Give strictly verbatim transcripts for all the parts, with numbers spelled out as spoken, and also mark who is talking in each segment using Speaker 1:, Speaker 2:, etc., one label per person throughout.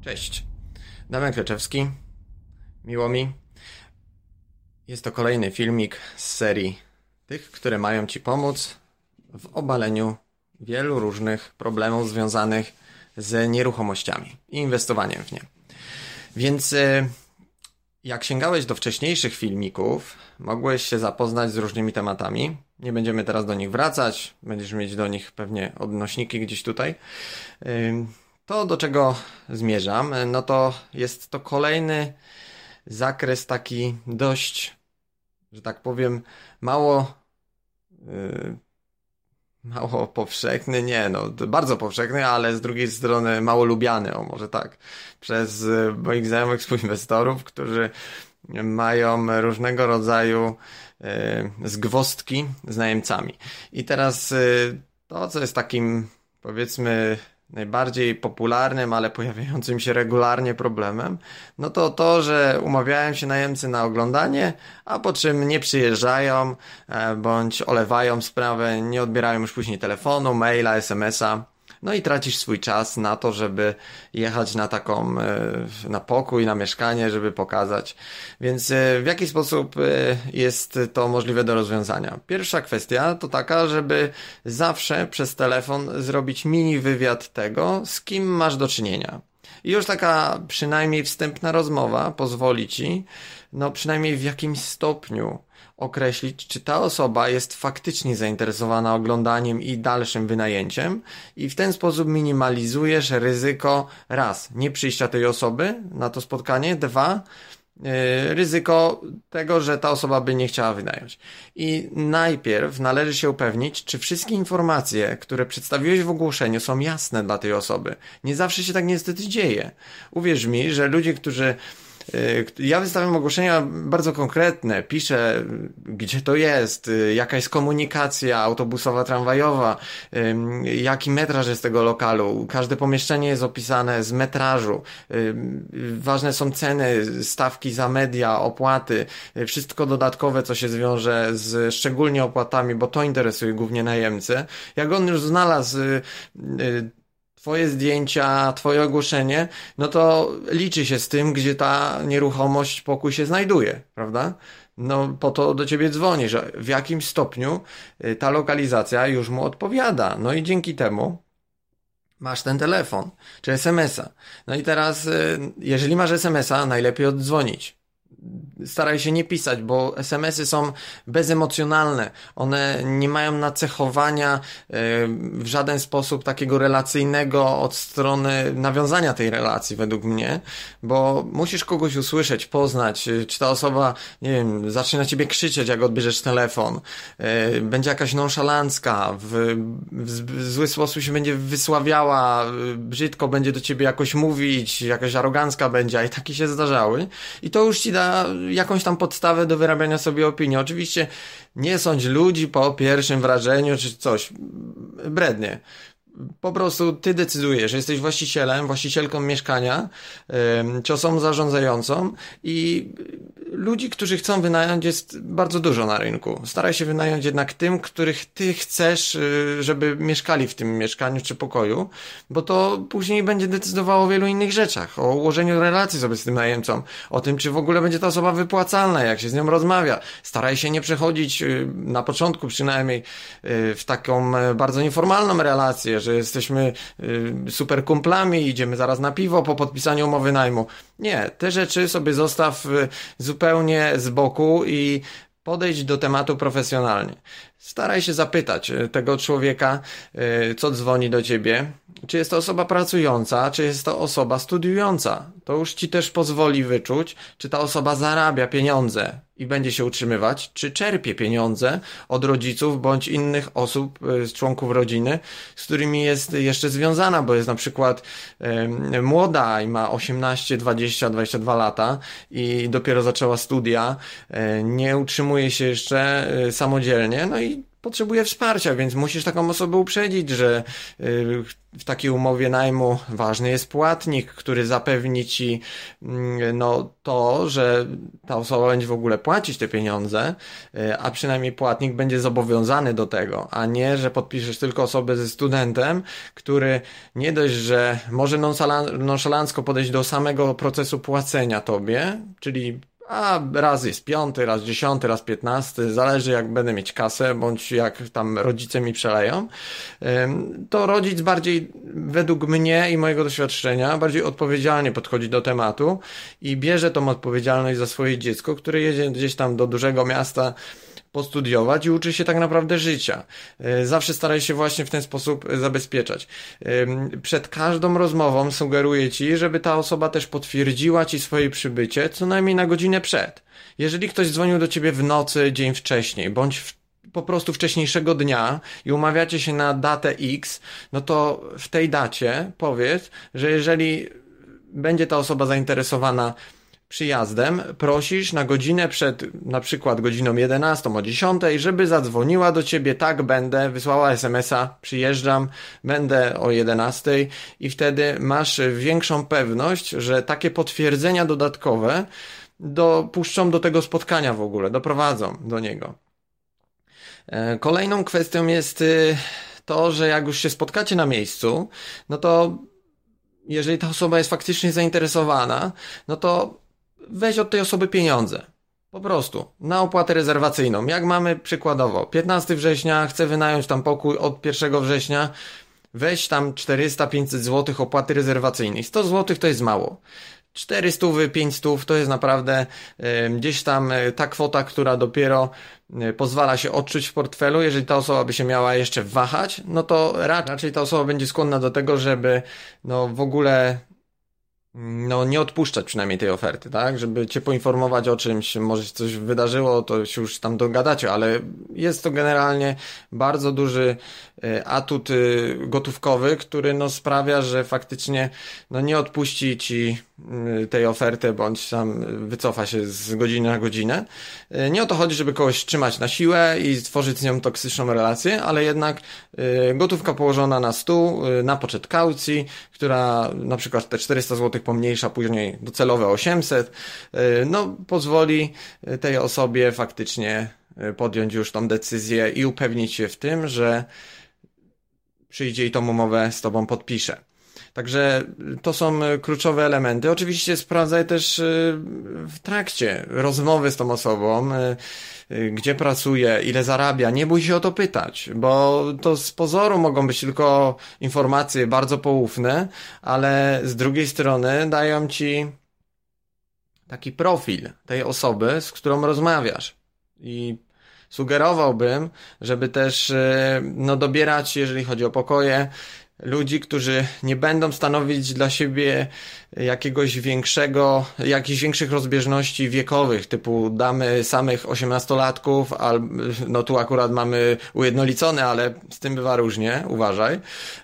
Speaker 1: Cześć, Damian Kleczewski, miło mi. Jest to kolejny filmik z serii tych, które mają Ci pomóc w obaleniu wielu różnych problemów związanych z nieruchomościami i inwestowaniem w nie. Więc jak sięgałeś do wcześniejszych filmików, mogłeś się zapoznać z różnymi tematami. Nie będziemy teraz do nich wracać, będziesz mieć do nich pewnie odnośniki gdzieś tutaj. To, do czego zmierzam, no to jest to kolejny zakres taki dość, że tak powiem, mało yy, mało powszechny, nie no, bardzo powszechny, ale z drugiej strony mało lubiany, o może tak, przez moich znajomych współinwestorów, którzy mają różnego rodzaju yy, zgwozdki z najemcami. I teraz yy, to, co jest takim, powiedzmy, najbardziej popularnym, ale pojawiającym się regularnie problemem, no to to, że umawiają się najemcy na oglądanie, a po czym nie przyjeżdżają, bądź olewają sprawę, nie odbierają już później telefonu, maila, es em es a. No i tracisz swój czas na to, żeby jechać na taką, na pokój, na mieszkanie, żeby pokazać. Więc w jaki sposób jest to możliwe do rozwiązania? Pierwsza kwestia to taka, żeby zawsze przez telefon zrobić mini wywiad tego, z kim masz do czynienia. I już taka przynajmniej wstępna rozmowa pozwoli Ci, no przynajmniej w jakimś stopniu określić, czy ta osoba jest faktycznie zainteresowana oglądaniem i dalszym wynajęciem i w ten sposób minimalizujesz ryzyko raz, nie przyjścia tej osoby na to spotkanie, dwa, yy, ryzyko tego, że ta osoba by nie chciała wynająć. I najpierw należy się upewnić, czy wszystkie informacje, które przedstawiłeś w ogłoszeniu, są jasne dla tej osoby. Nie zawsze się tak niestety dzieje. Uwierz mi, że ludzie, którzy Ja wystawiam ogłoszenia bardzo konkretne, piszę gdzie to jest, jaka jest komunikacja autobusowa, tramwajowa, jaki metraż jest tego lokalu, każde pomieszczenie jest opisane z metrażu, ważne są ceny, stawki za media, opłaty, wszystko dodatkowe, co się zwiąże z szczególnie opłatami, bo to interesuje głównie najemcę. Jak on już znalazł Twoje zdjęcia, Twoje ogłoszenie, no to liczy się z tym, gdzie ta nieruchomość, pokój się znajduje, prawda? No po to do Ciebie dzwoni, że w jakim stopniu ta lokalizacja już mu odpowiada. No i dzięki temu masz ten telefon, czy es em es a. No i teraz, jeżeli masz es em es a, najlepiej oddzwonić. Staraj się nie pisać, bo es em es y są bezemocjonalne. One nie mają nacechowania w żaden sposób takiego relacyjnego od strony nawiązania tej relacji według mnie, bo musisz kogoś usłyszeć, poznać, czy ta osoba, nie wiem, zacznie na ciebie krzyczeć, jak odbierzesz telefon, będzie jakaś nonszalancka, w, w zły sposób się będzie wysławiała, brzydko będzie do ciebie jakoś mówić, jakaś arogancka będzie, a i takie się zdarzały. I to już ci da jakąś tam podstawę do wyrabiania sobie opinii. Oczywiście nie sądź ludzi po pierwszym wrażeniu czy coś. Brednie. Po prostu ty decydujesz, że jesteś właścicielem, właścicielką mieszkania, czy osobą zarządzającą i ludzi, którzy chcą wynająć, jest bardzo dużo na rynku. Staraj się wynająć jednak tym, których ty chcesz, żeby mieszkali w tym mieszkaniu czy pokoju, bo to później będzie decydowało o wielu innych rzeczach, o ułożeniu relacji sobie z tym najemcą, o tym, czy w ogóle będzie ta osoba wypłacalna, jak się z nią rozmawia. Staraj się nie przechodzić na początku przynajmniej w taką bardzo nieformalną relację, że jesteśmy super kumplami, idziemy zaraz na piwo po podpisaniu umowy najmu. Nie, te rzeczy sobie zostaw zupełnie z boku i podejdź do tematu profesjonalnie. Staraj się zapytać tego człowieka, co dzwoni do ciebie, czy jest to osoba pracująca, czy jest to osoba studiująca. To już ci też pozwoli wyczuć, czy ta osoba zarabia pieniądze i będzie się utrzymywać, czy czerpie pieniądze od rodziców bądź innych osób, członków rodziny, z którymi jest jeszcze związana, bo jest na przykład e, młoda i ma osiemnaście, dwadzieścia, dwadzieścia dwa lata i dopiero zaczęła studia, e, nie utrzymuje się jeszcze e, samodzielnie, no i potrzebuje wsparcia, więc musisz taką osobę uprzedzić, że w takiej umowie najmu ważny jest płatnik, który zapewni ci no to, że ta osoba będzie w ogóle płacić te pieniądze, a przynajmniej płatnik będzie zobowiązany do tego, a nie, że podpiszesz tylko osobę ze studentem, który nie dość, że może nonszalancko podejść do samego procesu płacenia tobie, czyli a raz jest piąty, raz dziesiąty, raz piętnasty, zależy jak będę mieć kasę, bądź jak tam rodzice mi przeleją, to rodzic bardziej, według mnie i mojego doświadczenia, bardziej odpowiedzialnie podchodzi do tematu i bierze tą odpowiedzialność za swoje dziecko, które jedzie gdzieś tam do dużego miasta postudiować i uczy się tak naprawdę życia. Zawsze staraj się właśnie w ten sposób zabezpieczać. Przed każdą rozmową sugeruję ci, żeby ta osoba też potwierdziła ci swoje przybycie co najmniej na godzinę przed. Jeżeli ktoś dzwonił do ciebie w nocy, dzień wcześniej, bądź w, po prostu wcześniejszego dnia i umawiacie się na datę X, no to w tej dacie powiedz, że jeżeli będzie ta osoba zainteresowana przyjazdem, prosisz na godzinę przed, na przykład godziną jedenastą o dziesiątej, żeby zadzwoniła do ciebie, tak będę, wysłała es em es a, przyjeżdżam, będę o jedenastej i wtedy masz większą pewność, że takie potwierdzenia dodatkowe dopuszczą do tego spotkania w ogóle, doprowadzą do niego. Kolejną kwestią jest to, że jak już się spotkacie na miejscu, no to jeżeli ta osoba jest faktycznie zainteresowana, no to weź od tej osoby pieniądze. Po prostu. Na opłatę rezerwacyjną. Jak mamy przykładowo piętnastego września, chcę wynająć tam pokój od pierwszego września, weź tam czterysta pięćset złotych opłaty rezerwacyjnej. sto złotych to jest mało. czterysta, pięćset to jest naprawdę y, gdzieś tam y, ta kwota, która dopiero y, pozwala się odczuć w portfelu. Jeżeli ta osoba by się miała jeszcze wahać, no to raczej ta osoba będzie skłonna do tego, żeby no w ogóle no nie odpuszczać przynajmniej tej oferty, tak? Żeby cię poinformować o czymś, może się coś wydarzyło, to się już tam dogadacie, ale jest to generalnie bardzo duży atut gotówkowy, który no sprawia, że faktycznie no nie odpuści ci tej oferty, bądź tam wycofa się z godziny na godzinę. Nie o to chodzi, żeby kogoś trzymać na siłę i stworzyć z nią toksyczną relację, ale jednak gotówka położona na stół, na poczet kaucji, która na przykład te czterysta złotych pomniejsza, później docelowe osiemset, no pozwoli tej osobie faktycznie podjąć już tą decyzję i upewnić się w tym, że przyjdzie i tą umowę z tobą podpisze. Także to są kluczowe elementy. Oczywiście sprawdzaj też w trakcie rozmowy z tą osobą, gdzie pracuje, ile zarabia. Nie bój się o to pytać, bo to z pozoru mogą być tylko informacje bardzo poufne, ale z drugiej strony dają ci taki profil tej osoby, z którą rozmawiasz. I sugerowałbym, żeby też no, dobierać, jeżeli chodzi o pokoje, ludzi, którzy nie będą stanowić dla siebie jakiegoś większego, jakichś większych rozbieżności wiekowych, typu damy samych osiemnastolatków, albo, no tu akurat mamy ujednolicone, ale z tym bywa różnie, uważaj,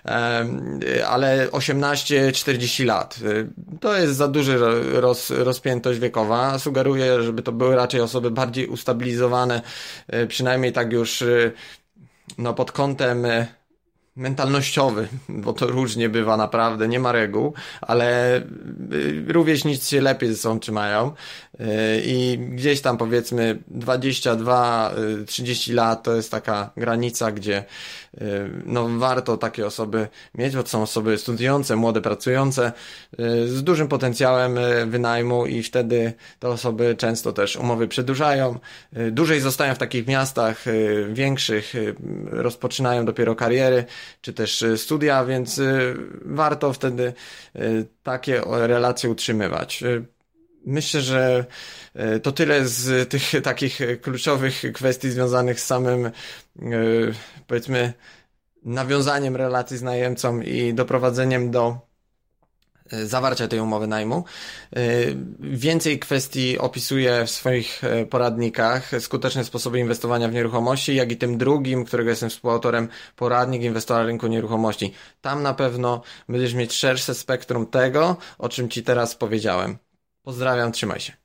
Speaker 1: ale osiemnaście czterdzieści lat. To jest za duży roz, rozpiętość wiekowa. Sugeruję, żeby to były raczej osoby bardziej ustabilizowane, przynajmniej tak już no pod kątem mentalnościowy, bo to różnie bywa naprawdę, nie ma reguł, ale rówieśnicy się lepiej ze sobą trzymają i gdzieś tam powiedzmy dwadzieścia dwa trzydzieści lat to jest taka granica, gdzie no warto takie osoby mieć, bo to są osoby studiujące, młode, pracujące z dużym potencjałem wynajmu i wtedy te osoby często też umowy przedłużają, dłużej zostają w takich miastach większych, rozpoczynają dopiero kariery, czy też studia, więc warto wtedy takie relacje utrzymywać. Myślę, że to tyle z tych takich kluczowych kwestii związanych z samym, powiedzmy, nawiązaniem relacji z najemcą i doprowadzeniem do zawarcia tej umowy najmu. Więcej kwestii opisuję w swoich poradnikach, skuteczne sposoby inwestowania w nieruchomości, jak i tym drugim, którego jestem współautorem, poradnik inwestora rynku nieruchomości. Tam na pewno będziesz mieć szersze spektrum tego, o czym ci teraz powiedziałem. Pozdrawiam, trzymaj się.